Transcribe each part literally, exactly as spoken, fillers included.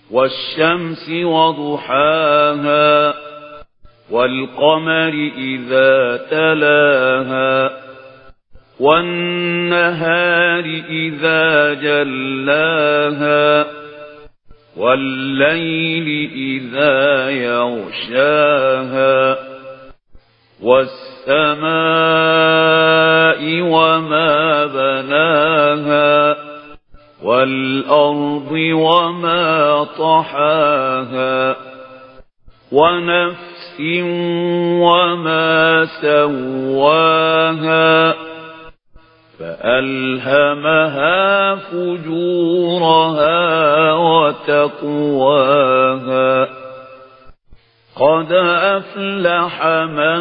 والشمس وضحاها والقمر إذا تلاها والنهار إذا جلاها والليل إذا يغشاها والسماء وما بناها والأرض وما طحاها ونفس وما سواها فألهمها فجورها وتقواها قد أفلح من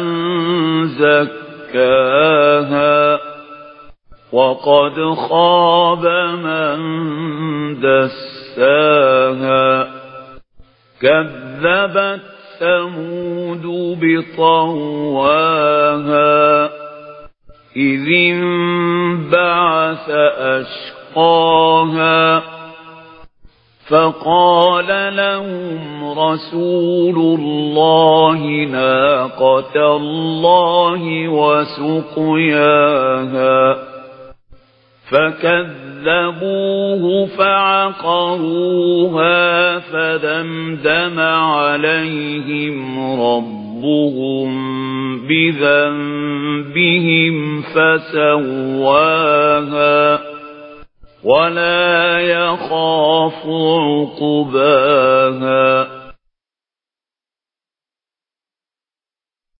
زكاها وقد خاب من دساها كذبت ثمود بطغواها إذ انبعث أشقاها فقال لهم رسول الله ناقة الله وسقياها فكذبوه فعقروها فدمدم عليهم ربهم بذنبهم فسواها ولا يخاف عقباها